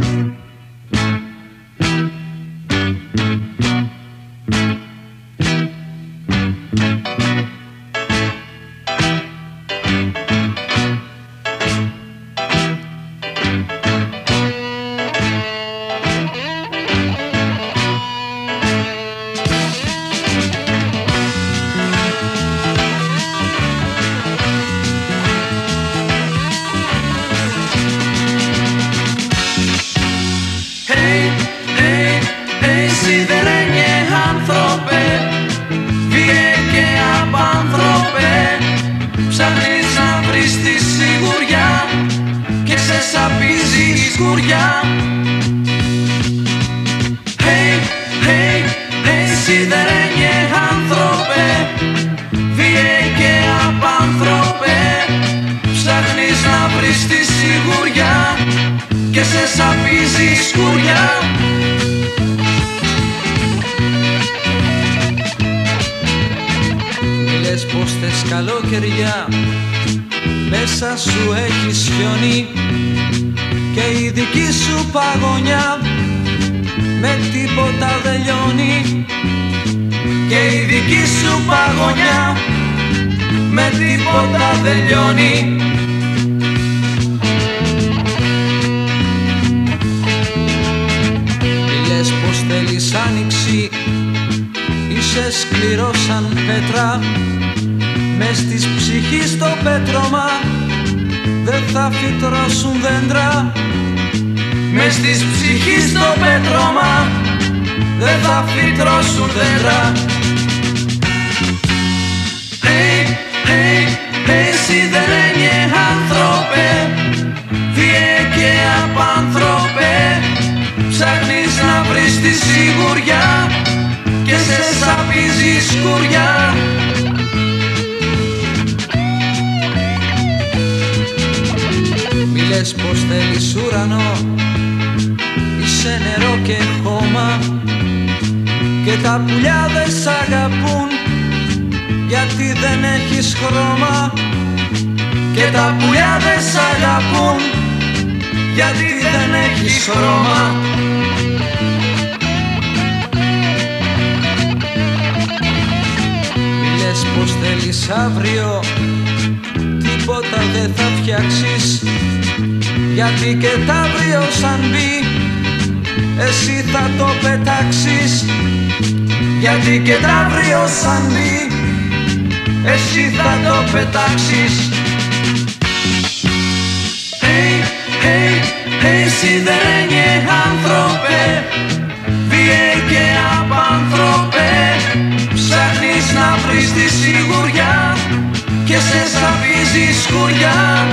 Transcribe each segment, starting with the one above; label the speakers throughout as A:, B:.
A: Ψάχνεις να βρεις τη σιγουριά και σε σαπίζει η σκουριά. Hey, hey, hey, σιδερένιε άνθρωπε, βίαιε και απάνθρωπε. Ψάχνεις να βρεις τη σιγουριά και σε σαπίζει η σκουριά. Λες πως θες καλοκαιριά, μέσα σου έχεις χιόνι και η δική σου παγωνιά με τίποτα δεν λιώνει. Και η δική σου παγωνιά με τίποτα δεν λιώνει. Λες πως θέλεις άνοιξη, είσαι σκληρός σαν πέτρα. Μες της ψυχής το πέτρωμα δεν θα φυτρώσουν δέντρα. Μες της ψυχής το πέτρωμα δεν θα φυτρώσουν δέντρα. Hey, hey, hey, σιδερένιε άνθρωπε, βίαιε και απάνθρωπε. Ψάχνεις να βρεις τη σιγουριά και σε σαπίζει η σκουριά. Μη λες πως θέλεις ουρανό, είσαι νερό και χώμα και τα πουλιά δεν σ' αγαπούν γιατί δεν έχεις χρώμα. Και τα πουλιά δεν σ' αγαπούν γιατί δεν έχεις χρώμα. Μη λες πως θέλεις αύριο, τίποτα δεν θα φτιάξεις γιατί και τ' αύριο σαν μπει εσύ θα το πετάξεις. Γιατί και τ' αύριο σαν μπει εσύ θα το πετάξεις. Hey, hey, hey, σιδερένιε άνθρωπε, βίαιε και απάνθρωπε. Ψάχνεις να βρεις τη σιγουριά και σε σαπίζει η σκουριά.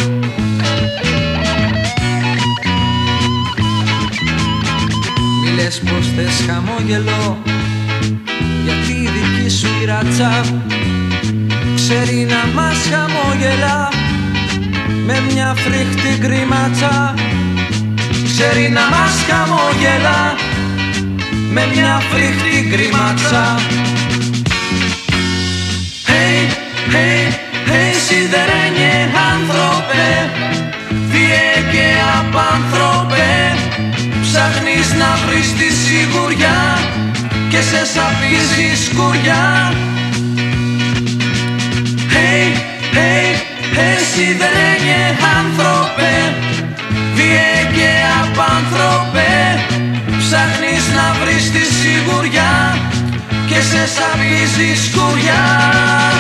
A: Μη λες πως θες χαμόγελο γιατί η δική σου η ράτσα ξέρει να μας χαμόγελα με μια φρικτή γκριμάτσα. Ξέρει να μας χαμόγελα με μια φρικτή γκριμάτσα. Hey, hey, hey, σιδερένιε άνθρωπε, βίαιε και απάνθρωπε. Ψάχνεις να βρεις τη σιγουριά και σε σαπίζει η σκουριά. Hey, hey, hey, σιδερένιε άνθρωπε, βίαιε και απάνθρωπε. Ψάχνεις να βρεις τη σιγουριά και σε σαπίζει η σκουριά.